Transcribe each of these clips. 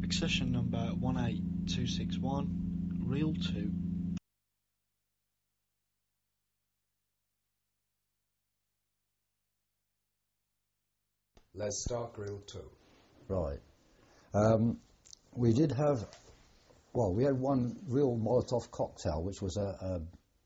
Accession number 18261, Reel 2. Let's start Reel 2. Right. We did have, we had one real Molotov cocktail, which was a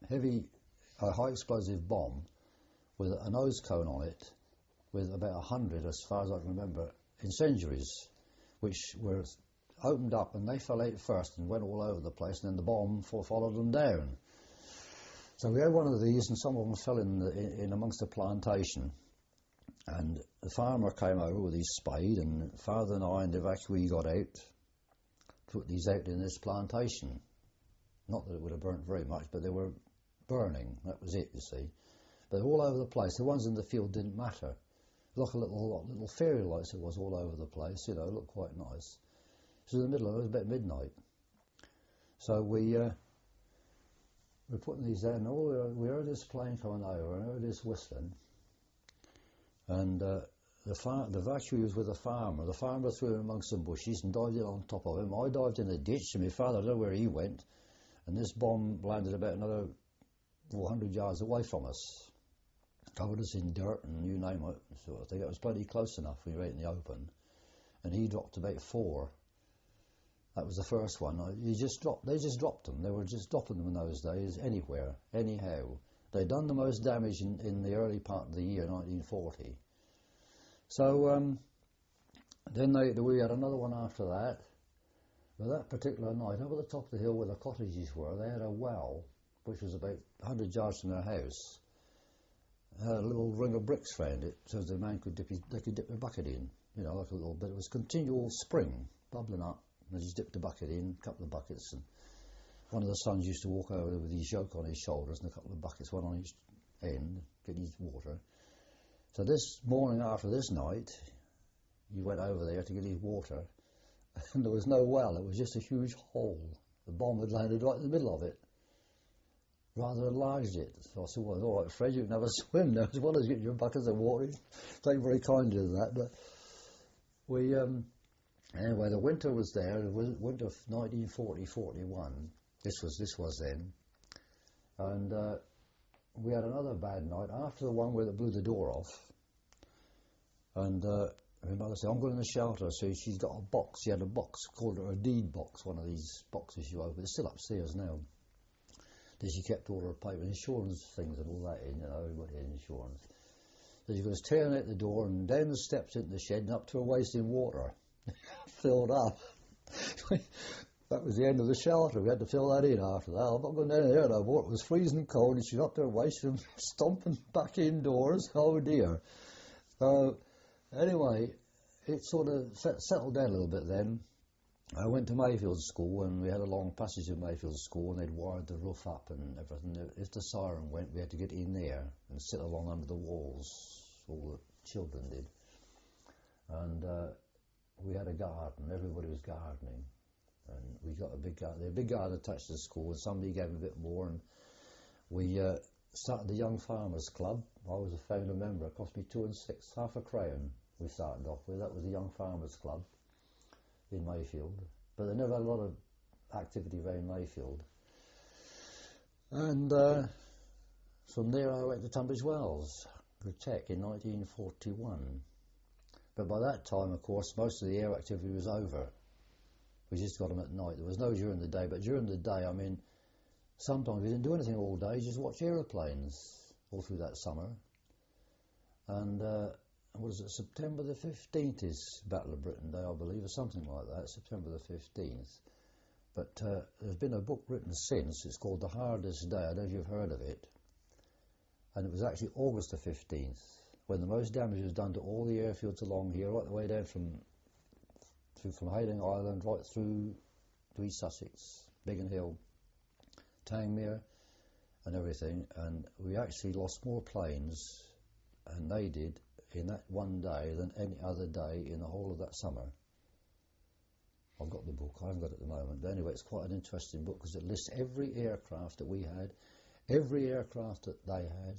high explosive bomb with a nose cone on it, with about 100, as far as I can remember, incendiaries, which were opened up, and they fell out first and went all over the place, and then the bomb followed them down. So we had one of these, and some of them fell in amongst the plantation. And the farmer came over with his spade, and Father and I and the evacuee got out, put these out in this plantation. Not that it would have burnt very much, but they were burning. That was it, you see. But all over the place. The ones in the field didn't matter. Like a little fairy lights it was all over the place, it looked quite nice. So in the middle of it was about midnight. So we were putting these there, and we heard this plane coming over, and I heard this whistling. And the evacuee was with the farmer. The farmer threw him amongst some bushes and dived in on top of him. I dived in a ditch, and my father, I don't know where he went, and this bomb landed about another 400 yards away from us. Covered us in dirt and you name it, sort of thing. It was plenty close enough when we were out in the open. And he dropped about 4. That was the first one. They just dropped them. They were just dropping them in those days, anywhere, anyhow. They'd done the most damage in the early part of the year, 1940. So then we had another one after that. But that particular night, up at the top of the hill where the cottages were, they had a well, which was about 100 yards from their house. Had a little ring of bricks round it, so the man could dip the bucket in, like a little bit. It was continual spring, bubbling up. And they just dipped the bucket in, a couple of buckets, and one of the sons used to walk over there with his yoke on his shoulders and a couple of buckets, one on each end, getting his water. So this morning after this night, he went over there to get his water, and there was no well, it was just a huge hole. The bomb had landed right in the middle of it. Rather enlarged it. So I said, well, all right, Fred, you can have a swim now as well as getting your buckets of water. Take very kindly to that. But we, anyway, the winter was there, the winter of 1940-41. This was then. And we had another bad night after the one where they blew the door off. And my mother said, I'm going in the shelter. So she's got a box. She had a box, called her a deed box, one of these boxes you open. It's still upstairs now. She kept all her paper, insurance things and all that in, everybody had insurance. So she was tearing out the door and down the steps into the shed and up to her waist in water, filled up. That was the end of the shelter. We had to fill that in after that. I'm not going down there no more. It was freezing cold, and she got up to her waist and stomping back indoors. Oh dear. Anyway, it sort of settled down a little bit then. I went to Mayfield School, and we had a long passage in Mayfield School, and they'd wired the roof up and everything. If the siren went, we had to get in there and sit along under the walls. All the children did. And we had a garden. Everybody was gardening. And we got a big garden. There was a big garden attached to the school, and somebody gave a bit more, and we started the Young Farmers Club. I was a founder member. It cost me 2 and 6, half a crown we started off with. That was the Young Farmers Club in Mayfield, but they never had a lot of activity around Mayfield. And from there I went to Tunbridge Wells, Tech, in 1941. But by that time, of course, most of the air activity was over. We just got them at night. There was no during the day, but during the day, sometimes we didn't do anything all day, just watch aeroplanes all through that summer. And September the 15th is Battle of Britain Day, I believe, or something like that, September the 15th. But there's been a book written since, it's called The Hardest Day, I don't know if you've heard of it. And it was actually August the 15th, when the most damage was done to all the airfields along here, right the way down from Hayling Island right through to East Sussex, Biggin Hill, Tangmere and everything. And we actually lost more planes, and they did, in that one day than any other day in the whole of that summer. I've got the book, I haven't got it at the moment, but anyway, it's quite an interesting book because it lists every aircraft that we had, every aircraft that they had,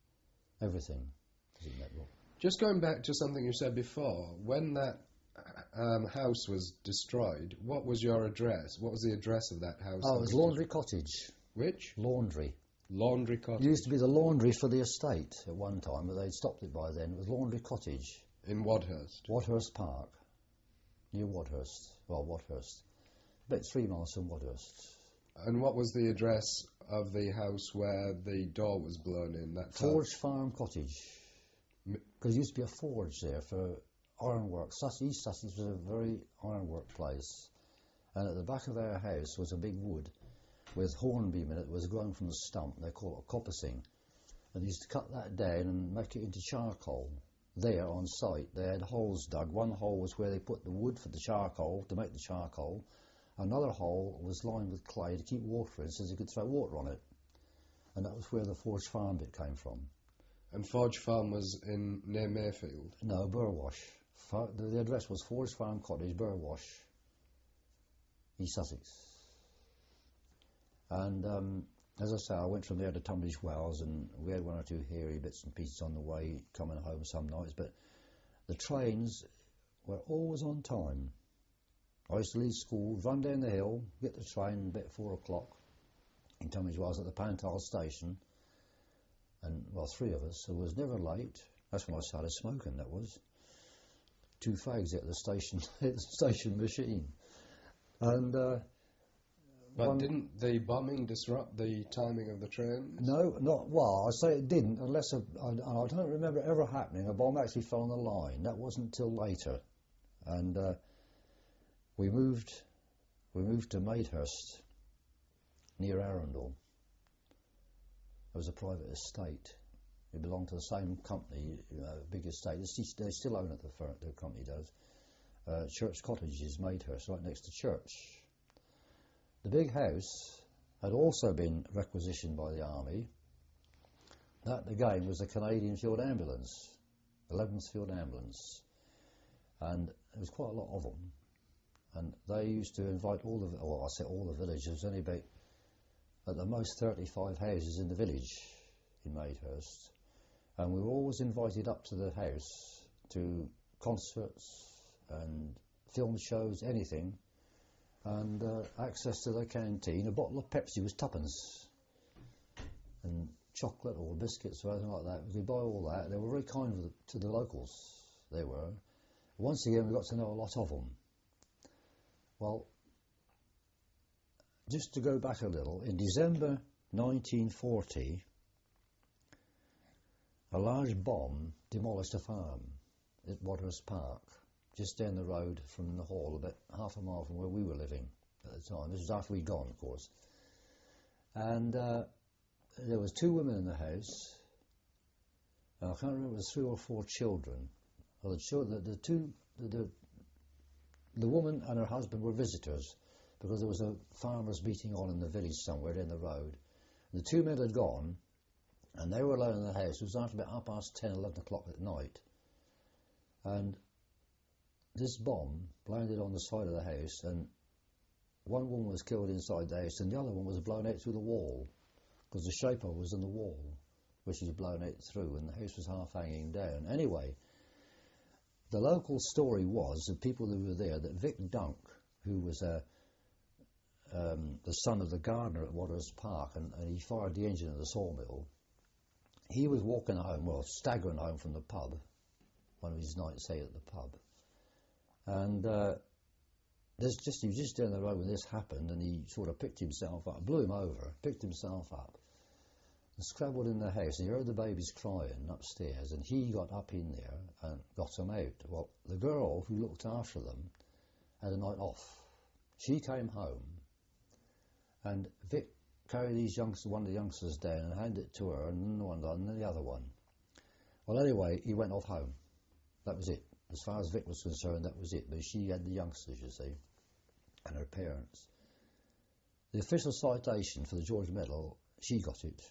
everything is in that book. Just going back to something you said before, when that house was destroyed, what was your address? What was the address of that house? Oh, it was Laundry Cottage. Which? Laundry. Laundry Cottage. It used to be the laundry for the estate at one time, but they'd stopped it by then. It was Laundry Cottage. In Wadhurst? Wadhurst Park. Near Wadhurst. Well, Wadhurst. About 3 miles from Wadhurst. And what was the address of the house where the door was blown in? That Forge Farm Cottage. Because there used to be a forge there for ironwork. East Sussex was a very ironwork place. And at the back of our house was a big wood with hornbeam in it that was grown from the stump. They call it a coppicing. And they used to cut that down and make it into charcoal. There on site, they had holes dug. One hole was where they put the wood for the charcoal, to make the charcoal. Another hole was lined with clay to keep water in so they could throw water on it. And that was where the Forge Farm bit came from. And Forge Farm was near Mayfield? No, Burwash. The address was Forge Farm Cottage, Burwash, East Sussex. And as I say, I went from there to Tunbridge Wells, and we had one or two hairy bits and pieces on the way coming home some nights, but the trains were always on time. I used to leave school, run down the hill, get the train about 4 o'clock in Tunbridge Wells at the Pantal station, and, well, 3 of us, so I was never late. That's when I started smoking, that was. 2 fags at the station machine. And but didn't the bombing disrupt the timing of the train? No, well, I say it didn't, unless, and I don't remember ever happening, a bomb actually fell on the line. That wasn't till later. And we moved to Maidhurst, near Arundel. It was a private estate. It belonged to the same company, big estate. They still own it, the company does. Church Cottages, Maidhurst, right next to church. The big house had also been requisitioned by the Army. That, again, was the Canadian Field Ambulance, 11th Field Ambulance. And there was quite a lot of them. And they used to invite all the villagers. There was only about, at the most, 35 houses in the village in Maidhurst. And we were always invited up to the house to concerts and film shows, anything. And access to the canteen. A bottle of Pepsi was 2pence. And chocolate or biscuits or anything like that. We could buy all that. They were very kind to the locals, they were. Once again, we got to know a lot of them. Well, just to go back a little, in December 1940, a large bomb demolished a farm at Wadhurst Park, just down the road from the hall, about half a mile from where we were living at the time. This was after we'd gone, of course. And there was 2 women in the house. And I can't remember, it was 3 or 4 children. Well, the woman and her husband were visitors because there was a farmer's meeting on in the village somewhere down the road. The 2 men had gone, and they were alone in the house. It was after about 10:30, 11 o'clock at night. And this bomb landed on the side of the house, and one woman was killed inside the house, and the other one was blown out through the wall, because the shaper was in the wall, which was blown out through, and the house was half hanging down. Anyway, the local story was, the people who were there, that Vic Dunk, who was the son of the gardener at Wadhurst Park, and he fired the engine of the sawmill, he was walking home, well, staggering home from the pub, one of his nights out at the pub. And he was just down the road when this happened, and he sort of picked himself up, blew him over, picked himself up, and scrabbled in the house. And he heard the babies crying upstairs, and he got up in there and got them out. Well, the girl who looked after them had a night off. She came home, and Vic carried one of the youngsters down and handed it to her, and one and then the other one. Well, anyway, he went off home. That was it. As far as Vic was concerned, that was it. But she had the youngsters, you see, and her parents. The official citation for the George Medal, she got it.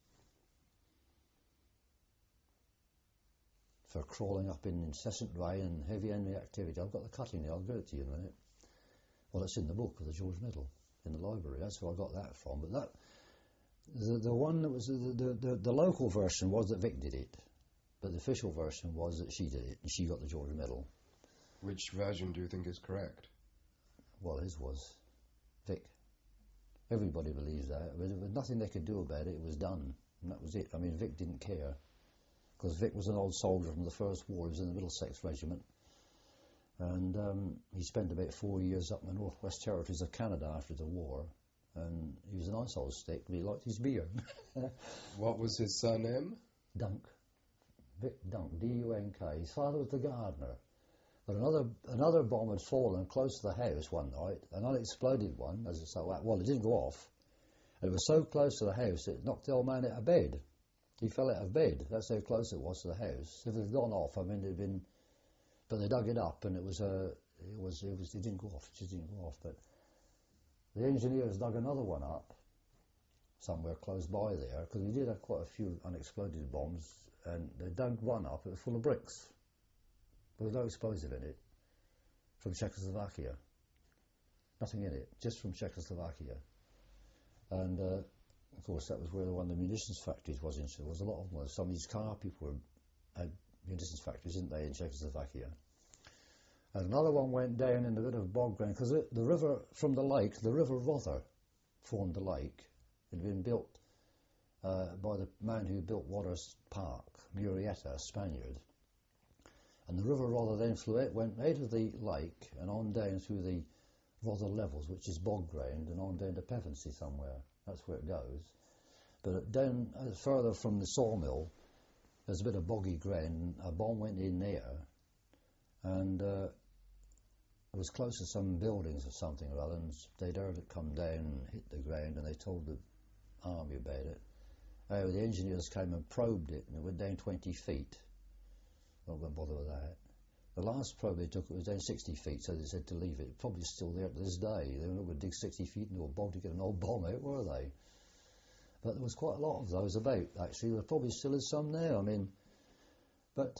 For crawling up in incessant rain and heavy enemy activity. I've got the cutting there, I'll give it to you in a minute. Well, it's in the book of the George Medal, in the library. That's where I got that from. But the one that was, the local version was that Vic did it. But the official version was that she did it, and she got the George Medal. Which version do you think is correct? Well, his was. Vic. Everybody believes that. There was nothing they could do about it. It was done. And that was it. I mean, Vic didn't care. Because Vic was an old soldier from the First War. He was in the Middlesex Regiment. And he spent about 4 years up in the Northwest Territories of Canada after the war. And he was a nice old stick, but he liked his beer. What was his surname? Dunk. Vic Dunk, D-U-N-K. His father was the gardener. But another bomb had fallen close to the house one night, an unexploded one, as it so happened. Well, it didn't go off. And it was so close to the house it knocked the old man out of bed. He fell out of bed. That's how close it was to the house. If it had gone off, I mean, it'd been... But they dug it up, and it didn't go off. It just didn't go off. But the engineers dug another one up somewhere close by there, because we did have quite a few unexploded bombs, and they dug one up. It was full of bricks. There was no explosive in it, from Czechoslovakia. Nothing in it, just from Czechoslovakia. And, of course, that was where one of the munitions factories was in. There was a lot of them. Some of these car people had munitions factories, didn't they, in Czechoslovakia. And another one went down in a bit of bog ground, because the river from the lake, the River Rother, formed the lake. It had been built by the man who built Waters Park, Murrieta, a Spaniard. And the River Rother then went out of the lake and on down through the Rother Levels, which is bog ground, and on down to Pevensey somewhere. That's where it goes. But down further from the sawmill, there's a bit of boggy ground. A bomb went in there, and it was close to some buildings or something or other, and they'd heard it come down and hit the ground, and they told the army about it. The engineers came and probed it, and it went down 20 feet. Not going to bother with that. The last probe they took, it was down 60 feet, so they said to leave it. Probably still there to this day. They were not going to dig 60 feet into a bog to get an old bomb out, were they? But there was quite a lot of those about, actually. There probably still is some now. I mean, but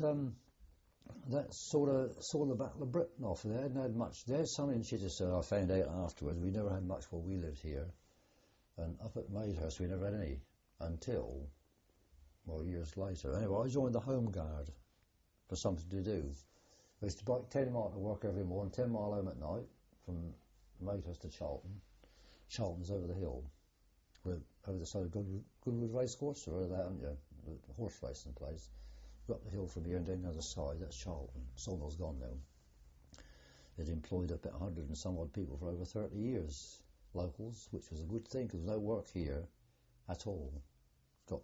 that sort of saw the Battle of Britain off. They hadn't had much. They had some in Chichester, I found out afterwards. We never had much while we lived here. And up at Madehurst, we never had any until, well, years later. Anyway, I joined the Home Guard for something to do. I used to bike 10 miles to work every morning, 10 mile home at night, from Madehurst to Charlton. Charlton's over the hill. We're over the side of Goodwood Racecourse, or that, haven't you? The horse racing place. Go up the hill from here and down the other side, that's Charlton. Sawmill's gone now. They'd employed about 100 and some odd people for over 30 years, locals, which was a good thing, because there was no work here at all. Got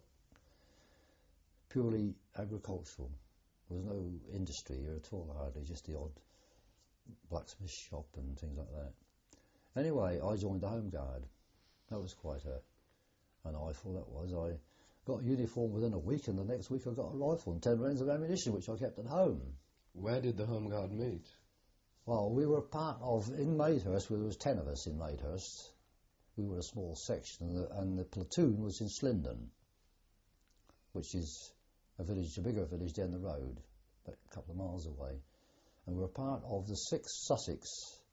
purely agricultural. There was no industry here at all, hardly, just the odd blacksmith shop and things like that. Anyway, I joined the Home Guard. That was quite an eyeful, that was. I got a uniform within a week, and the next week I got a rifle and 10 rounds of ammunition, which I kept at home. Where did the Home Guard meet? Well, we were part of, in Madehurst, there was 10 of us in Madehurst. We were a small section, and the platoon was in Slindon, which is a village, a bigger village down the road, but a couple of miles away. And we were part of the 6th Sussex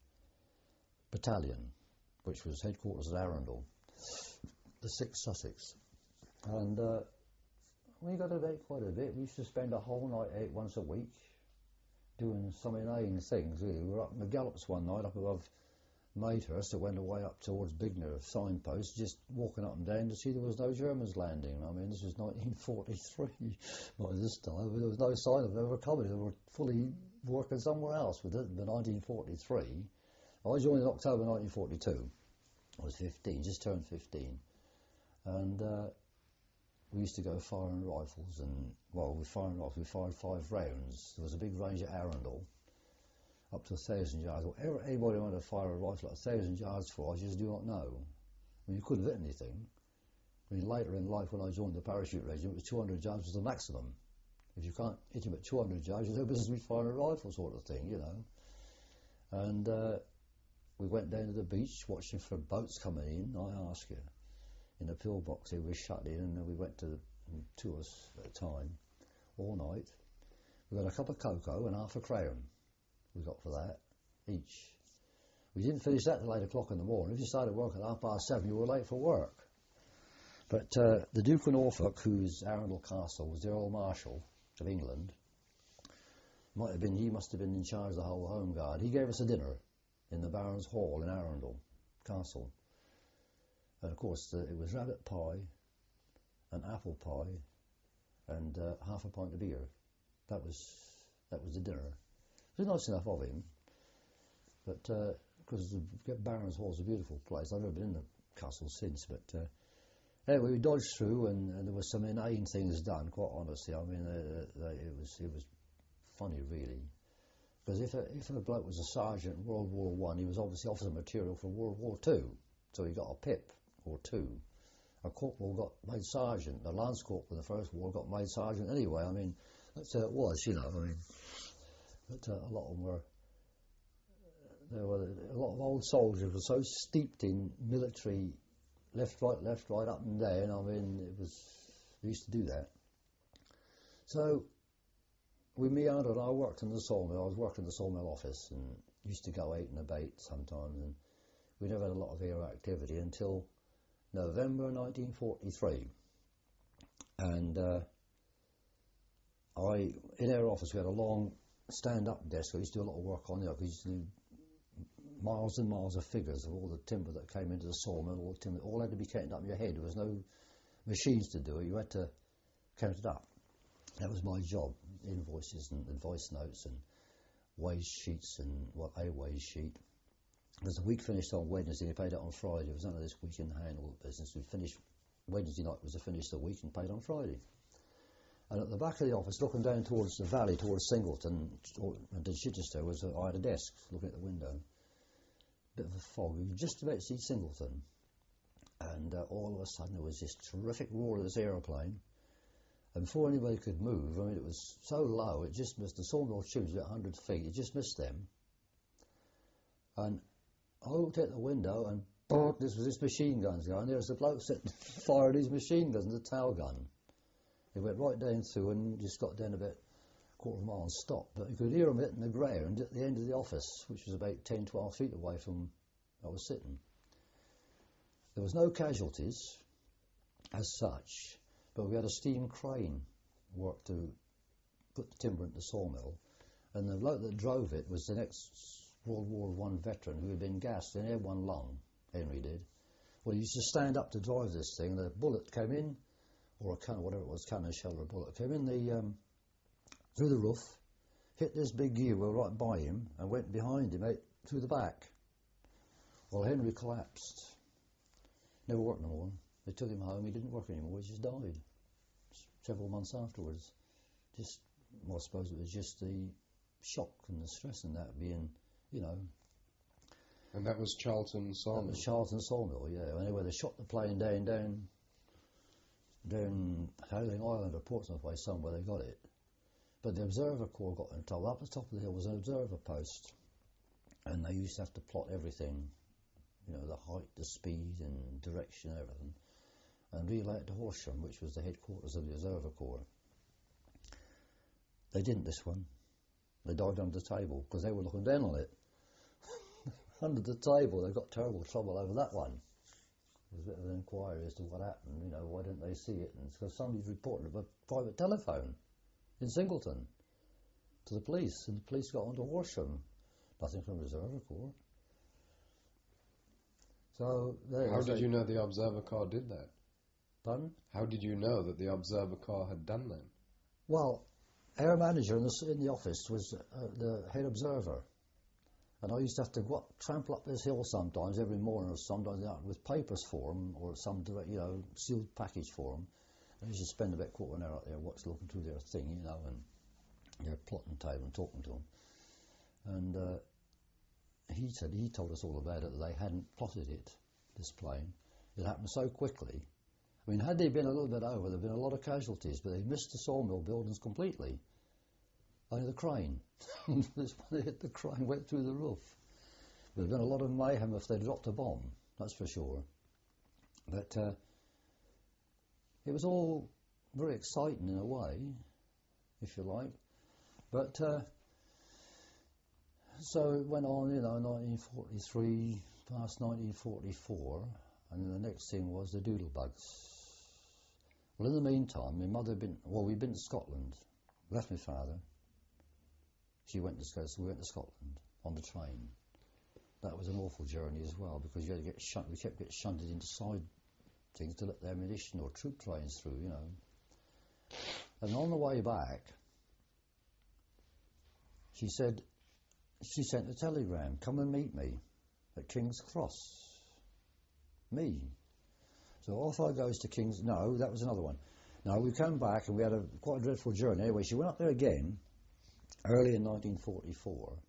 Battalion, which was headquarters at Arundel, the 6th Sussex. And we got about quite a bit. We used to spend a whole night out once a week doing some inane things, really. We were up in the Gallops one night up above Madehurst. It went away up towards Bignor, signpost, just walking up and down to see there was no Germans landing. I mean, this was 1943 by this time. There was no sign of them ever coming. They were fully working somewhere else with it. But 1943, I joined in October 1942. I was 15, just turned 15. And we used to go firing rifles, and, well, with firing rifles, we fired 5 rounds. There was a big range at Arundel, up to 1,000 yards. Whatever anybody wanted to fire a rifle at 1,000 yards for, I just do not know. I mean, you couldn't hit anything. I mean, later in life, when I joined the parachute regiment, it was 200 yards was the maximum. If you can't hit him at 200 yards, there's no business with firing a rifle sort of thing, you know. And we went down to the beach, watching for boats coming in, I ask you. In the pillbox, they were shut in, and we went to 2 of us at a time, all night. We got a cup of cocoa and half a crown. We got for that, each. We didn't finish that till 8 o'clock in the morning. If you started work at 7:30, you were late for work. But the Duke of Norfolk, who's Arundel Castle, was the Earl Marshal of England. He must have been in charge of the whole home guard. He gave us a dinner in the Baron's Hall in Arundel Castle. And of course, it was rabbit pie, and apple pie, and half a pint of beer. That was the dinner. It was nice enough of him, but because the Baron's Hall is a beautiful place. I've never been in the castle since, but anyway, we dodged through, and there were some inane things done. Quite honestly, I mean, it was funny, really, because if a bloke was a sergeant in World War I, he was obviously officer material for World War II, so he got a pip or two. A corporal got made sergeant. The lance corporal in the First War got made sergeant anyway. I mean, that's how it was, you know. I mean, but a lot of them were. There were a lot of old soldiers were so steeped in military left, right, up and down. I mean, they used to do that. So we meandered. I worked in the sawmill. I was working in the sawmill office and used to go out and about sometimes. And we never had a lot of air activity until November 1943. And in our office we had a long stand-up desk. I used to do a lot of work on it. I used to do miles and miles of figures of all the timber that came into the sawmill. All the timber, all had to be counted up in your head. There was no machines to do it. You had to count it up. That was my job. Invoices and advice notes and wage sheets and a wage sheet. Because the week finished on Wednesday, and paid it on Friday. It was none of this week in hand all the business. We finished Wednesday night was the finish of the week and paid on Friday. And at the back of the office, looking down towards the valley, towards Singleton and to Chichester, I had a desk looking at the window. Bit of a fog. You could just about see Singleton. And all of a sudden there was this terrific roar of this aeroplane. And before anybody could move, I mean, it was so low, it just missed the sawmill tubes about 100 feet. It just missed them. And I looked out the window and this machine gun's going. There was a bloke sitting firing his machine guns and a tail gun. He went right down through and just got down about a quarter of a mile and stopped. But you could hear him hitting the ground at the end of the office, which was about 10, 12 feet away from where I was sitting. There was no casualties as such, but we had a steam crane work to put the timber into the sawmill. And the bloke that drove it was the next World War I veteran who had been gassed. He had one lung, Henry did. Well, he used to stand up to drive this thing, and the bullet came in, or a cannon, whatever it was, cannon shell or a bullet, came in through the roof, hit this big gear wheel right by him, and went behind him out through the back. Well, Henry collapsed. Never worked no more. They took him home, he didn't work anymore, he just died. Several months afterwards. I suppose it was just the shock and the stress and that being, you know. And that was Charlton Sawmill? That was Charlton Sawmill, yeah. Anyway, they shot the plane down Howling Island or Portsmouth way, somewhere they got it. But the Observer Corps got in trouble. Up the top of the hill was an observer post, and they used to have to plot everything, you know, the height, the speed and direction, everything, and relay it to Horsham, which was the headquarters of the Observer Corps. They didn't this one. They died under the table because they were looking down on it. Under the table, they got terrible trouble over that one. There was a bit of an inquiry as to what happened, you know, why didn't they see it? And it's because somebody's reported a private telephone in Singleton to the police, and the police got onto Horsham. Nothing from the Observer Corps. So how did you know the Observer Corps did that? Pardon? How did you know that the Observer Corps had done that? Well, our manager in the office was the head observer. And I used to have to trample up this hill sometimes, every morning, or sometimes with papers for them, or some direct, you know, sealed package for them. I used to spend about quarter of an hour out there looking through their thing, you know, and their plotting table and talking to them. And he told us all about it, that they hadn't plotted it, this plane. It happened so quickly. I mean, had they been a little bit over, there'd been a lot of casualties, but they missed the sawmill buildings completely. Only the crane. This one, they hit the crane, went through the roof. There'd been a lot of mayhem if they'd dropped a bomb, that's for sure. But it was all very exciting in a way, if you like. But so it went on, you know, 1943, past 1944, and then the next thing was the doodlebugs. Well, in the meantime, my mother we'd been to Scotland, left my father, we went to Scotland on the train. That was an awful journey as well, because you had to get we kept getting shunted into side things to let the ammunition or troop trains through, you know. And on the way back, she sent a telegram, come and meet me at King's Cross. Me. So off I goes to King's... No, that was another one. No, we came back and we had quite a dreadful journey. Anyway, she went up there again, early in 1944.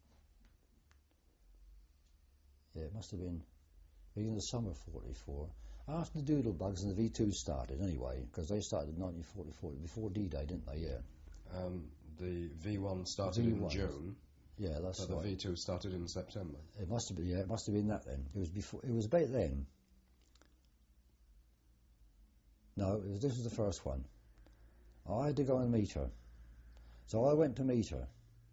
Yeah, it must have been in the summer of 44. After the Doodlebugs and the V2 started, anyway, because they started in 1944, before D-Day, didn't they? Yeah. The V1 started in June. Yeah, that's but right. The V2 started in September. It must have been. Yeah, it must have been that then. It was before. It was about then. No, this was the first one. I had to go and meet her, so I went to meet her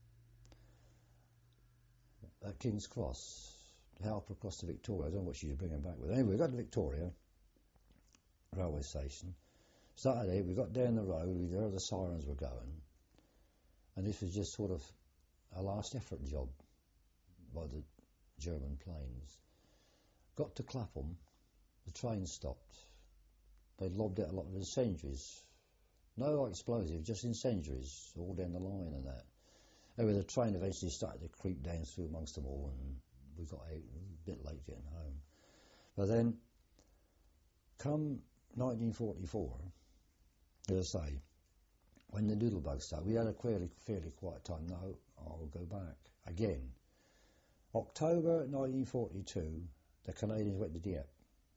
at King's Cross. To help her across to Victoria. I don't know what she was bringing back with her. Anyway, we got to Victoria railway station. Saturday, we got down the road, we heard the sirens were going, and this was just sort of a last effort job by the German planes. Got to Clapham, the train stopped. They'd lobbed out a lot of incendiaries. No explosives, just incendiaries all down the line and that. Anyway, the train eventually started to creep down through amongst them all, and we got out a bit late getting home. But then, come 1944, as I say, when the Doodlebugs started, we had a fairly quiet time. No, I'll go back again. October 1942, the Canadians went to Dieppe.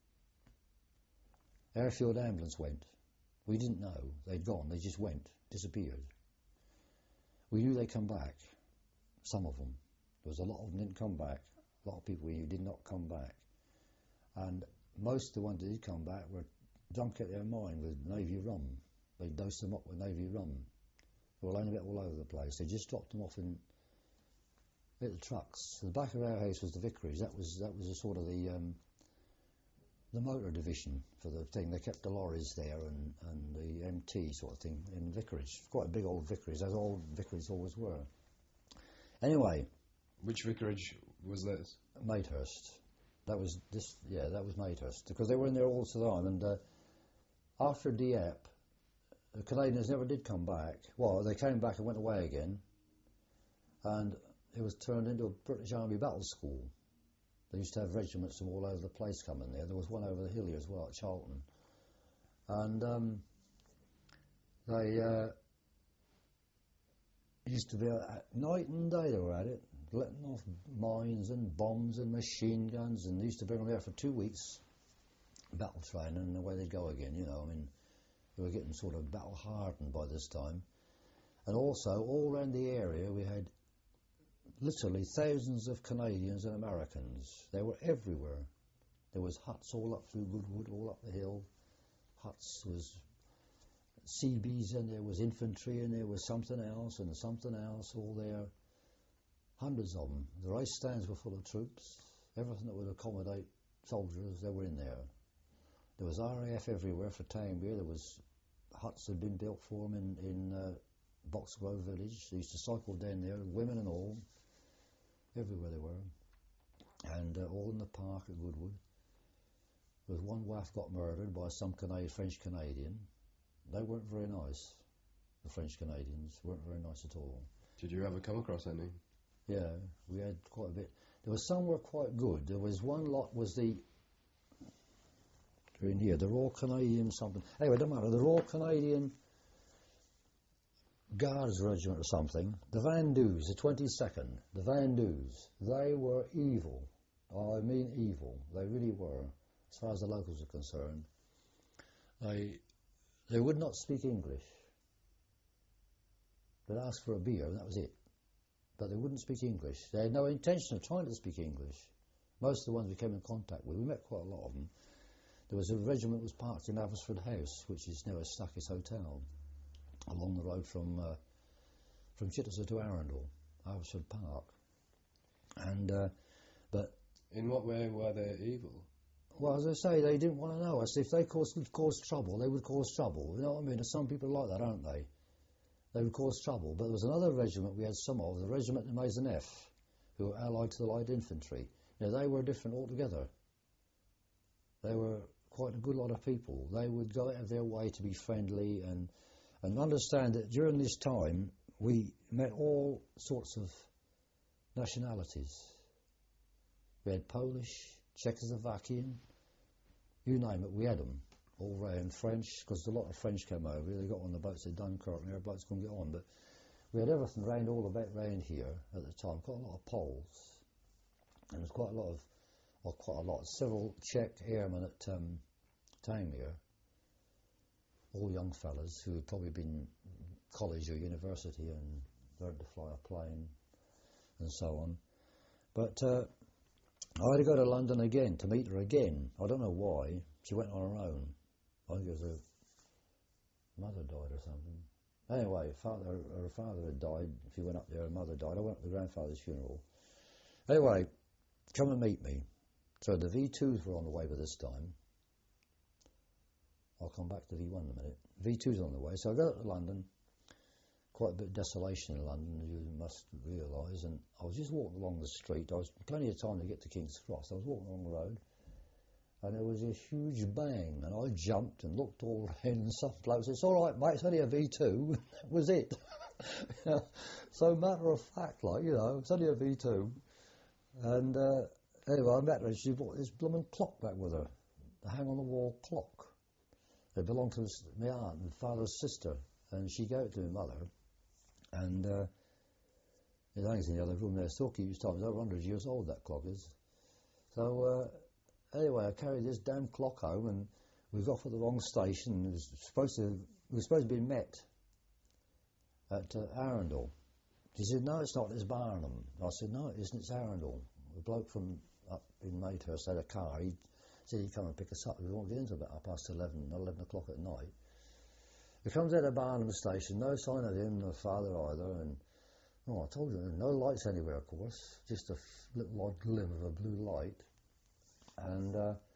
Airfield ambulance went. We didn't know they'd gone. They just went, disappeared. We knew they'd come back. Some of them. There was a lot of them didn't come back. A lot of people we knew did not come back. And most of the ones that did come back were drunk out their mind with Navy rum. They dosed them up with Navy rum. They were laying about all over the place. They just dropped them off in little trucks. The back of our house was the vicarage. That was a sort of the motor division for the thing. They kept the lorries there and the MT sort of thing in vicarage. Quite a big old vicarage, as old vicarages always were. Anyway. Which vicarage was this? Matehurst. That was Matehurst, because they were in there all the time. And after Dieppe, the Canadians never did come back. Well, they came back and went away again, and it was turned into a British Army battle school. They used to have regiments from all over the place coming there. There was one over the hill here as well at Charlton, and they used to be night and day. They were at it, letting off mines and bombs and machine guns, and they used to bring them there for 2 weeks, battle training, and away they'd go again, you know. I mean, they were getting sort of battle hardened by this time. And also, all around the area, we had literally thousands of Canadians and Americans. They were everywhere. There was huts all up through Goodwood, all up the hill. Huts was Seabees, and there was infantry, and there was something else, and something else, all there. Hundreds of them. The race stands were full of troops. Everything that would accommodate soldiers, they were in there. There was RAF everywhere for Tangmere. There was huts that had been built for them in Boxgrove village. They used to cycle down there, women and all. Everywhere they were. And all in the park at Goodwood. There was one wife got murdered by some French Canadian. They weren't very nice. The French Canadians weren't very nice at all. Did you ever come across any? Yeah, we had quite a bit. There was some were quite good. There was one lot was the in here, the Royal Canadian something. Anyway, it doesn't matter. The Royal Canadian Guards Regiment or something. The Vandus, the 22nd, the Vandus. They were evil. I mean evil. They really were, as far as the locals are concerned. They would not speak English. They'd ask for a beer, and that was it. But they wouldn't speak English. They had no intention of trying to speak English. Most of the ones we came in contact with, we met quite a lot of them. There was a regiment that was parked in Abbotsford House, which is now a Stackis Hotel, along the road from Chittester to Arundel, Abbotsford Park. And but in what way were they evil? Well, as I say, they didn't want to know us. If they caused trouble, they would cause trouble. You know what I mean? There's some people like that, aren't they? they would cause trouble. But there was another regiment we had some of, the regiment in Maisonneuve, who were allied to the light infantry. They were different altogether. They were quite a good lot of people. They would go out of their way to be friendly and understand that during this time we met all sorts of nationalities. We had Polish, Czechoslovakian, you name it, we had them all round. French, because a lot of French came over. They got on the boats at Dunkirk and their boats couldn't get on. But we had everything all about round here at the time. Quite a lot of Poles. And there's several Czech airmen at Taimyr, all young fellas who had probably been college or university and learned to fly a plane and so on. But I had to go to London again to meet her again. I don't know why. She went on her own. I think it was her mother died or something. Anyway, her father had died. She went up there, her mother died. I went to the grandfather's funeral. Anyway, come and meet me. So the V2s were on the way by this time. I'll come back to V1 in a minute. V2's on the way. So I got to London. Quite a bit of desolation in London, as you must realise. And I was just walking along the street. I was plenty of time to get to King's Cross. I was walking along the road. And there was a huge bang. And I jumped and looked all around. And some bloke said, "It's all right, mate. It's only a V2." That was it. So matter of fact, it's only a V2. And anyway, I met her. She brought this blooming clock back with her. A hang-on-the-wall clock. It belonged to my aunt and father's sister. And she gave it to my mother. And it hangs in the other room there. Still keeps time. It's over 100 years old, that clock is. So anyway, I carried this damn clock home, and we got off at the wrong station. We were supposed to be met at Arundel. She said, "No, it's not. It's Barnum." I said, "No, it isn't. It's Arundel." The bloke from up in Mayhurst had a car. He said he'd come and pick us up. We won't get into about 11 o'clock at night. He comes out of Barnum station, no sign of him, no father either, and I told you, no lights anywhere, of course, just a little odd glimmer of a blue light. And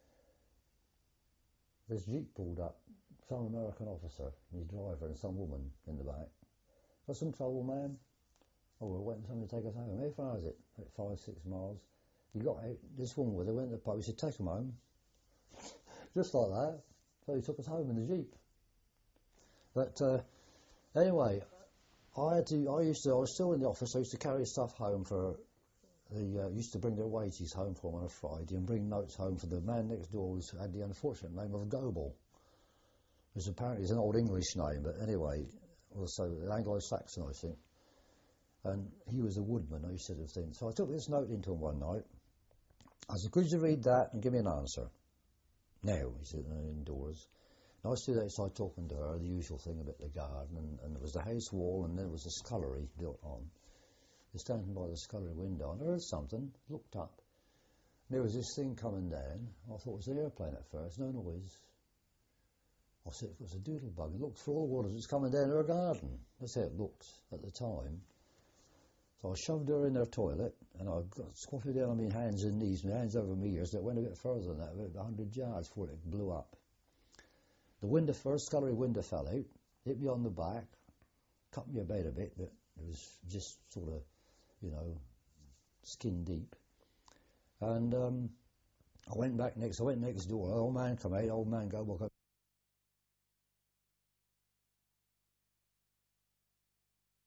this Jeep pulled up, some American officer, and his driver, and some woman in the back. "Got some trouble, ma'am?" "Oh, we're waiting for somebody to take us home." "How far is it?" "About 5-6 miles. You got out, this woman with her, went to the pub, he said, "Take them home." Just like that. So he took us home in the Jeep. But anyway, I was still in the office. I used to carry stuff home for used to bring their wages home for them on a Friday and bring notes home for the man next door who had the unfortunate name of Goebel, which apparently is an old English name, but anyway, also Anglo-Saxon, I think. And he was a woodman, those sort of things. So I took this note into him one night. I said, "Could you read that and give me an answer?" "No," he said, indoors. And I stood outside talking to her, the usual thing about the garden, and there was the house wall, and there was a scullery built on. I was standing by the scullery window, and I heard something, looked up. And there was this thing coming down. I thought it was an airplane at first, no noise. I said, "It was a doodlebug. It looked for all the waters, it's coming down her garden." That's how it looked at the time. So I shoved her in her toilet, and I got squatted down on my hands and knees, my hands over my ears, that went a bit further than that, about 100 yards before it blew up. The first scullery window fell out, hit me on the back, cut me about a bit, but it was just sort of, skin deep. And I went next door. Old man come out, old man go, "Well,